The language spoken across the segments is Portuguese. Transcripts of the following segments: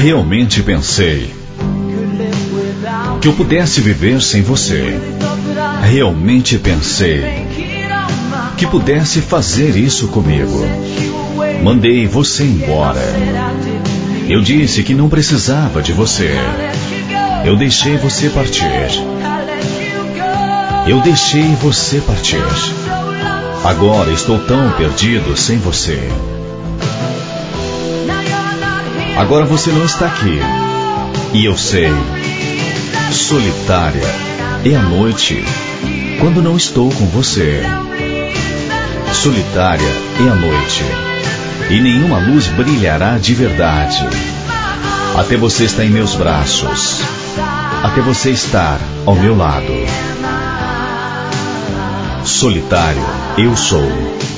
Realmente pensei que eu pudesse viver sem você. Realmente pensei que pudesse fazer isso comigo. Mandei você embora. Eu disse que não precisava de você. Eu deixei você partir. Eu deixei você partir. Agora estou tão perdido sem você. Agora você não está aqui. E eu sei. Solitária é a noite quando não estou com você. Solitária é a noite e nenhuma luz brilhará de verdade. Até você estar em meus braços. Até você estar ao meu lado. Solitário eu sou.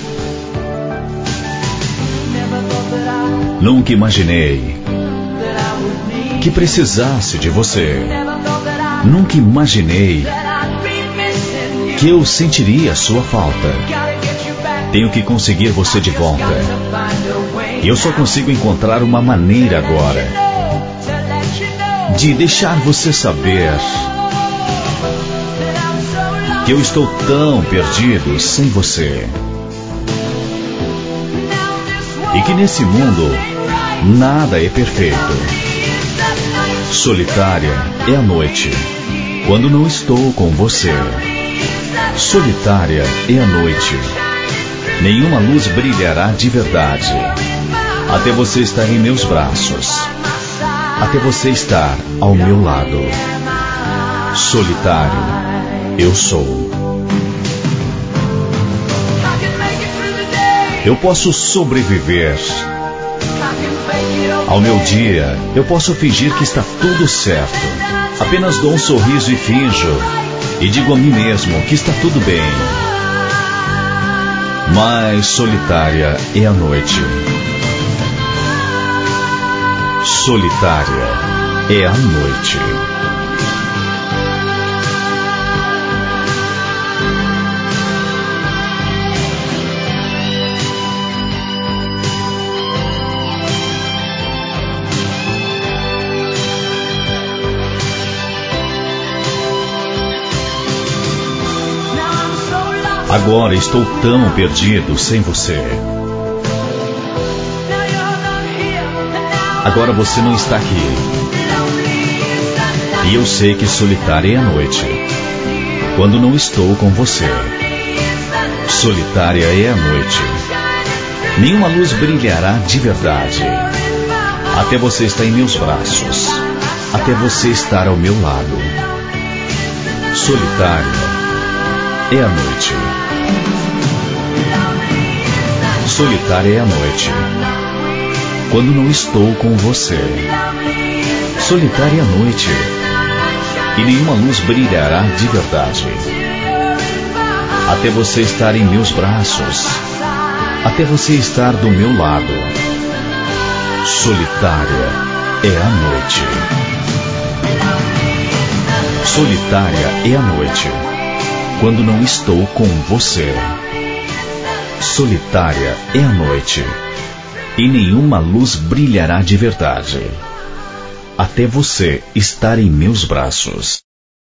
Nunca imaginei que precisasse de você. Nunca imaginei que eu sentiria sua falta. Tenho que conseguir você de volta. E eu só consigo encontrar uma maneira agora de deixar você saber que eu estou tão perdido sem você. E que nesse mundo nada é perfeito. Solitária é a noite quando não estou com você. Solitária é a noite. Nenhuma luz brilhará de verdade. Até você estar em meus braços. Até você estar ao meu lado. Solitário eu sou. Eu posso sobreviver ao meu dia. Eu posso fingir que está tudo certo. Apenas dou um sorriso e finjo. E digo a mim mesmo que está tudo bem. Mas solitária é a noite. Solitária é a noite. Agora estou tão perdido sem você. Agora você não está aqui. E eu sei que solitária é a noite quando não estou com você. Solitária é a noite. Nenhuma luz brilhará de verdade. Até você estar em meus braços. Até você estar ao meu lado. Solitária é a noite. Solitária é a noite quando não estou com você. Solitária é a noite e nenhuma luz brilhará de verdade. Até você estar em meus braços. Até você estar do meu lado. Solitária é a noite. Solitária é a noite quando não estou com você. Solitária é a noite e nenhuma luz brilhará de verdade. Até você estar em meus braços.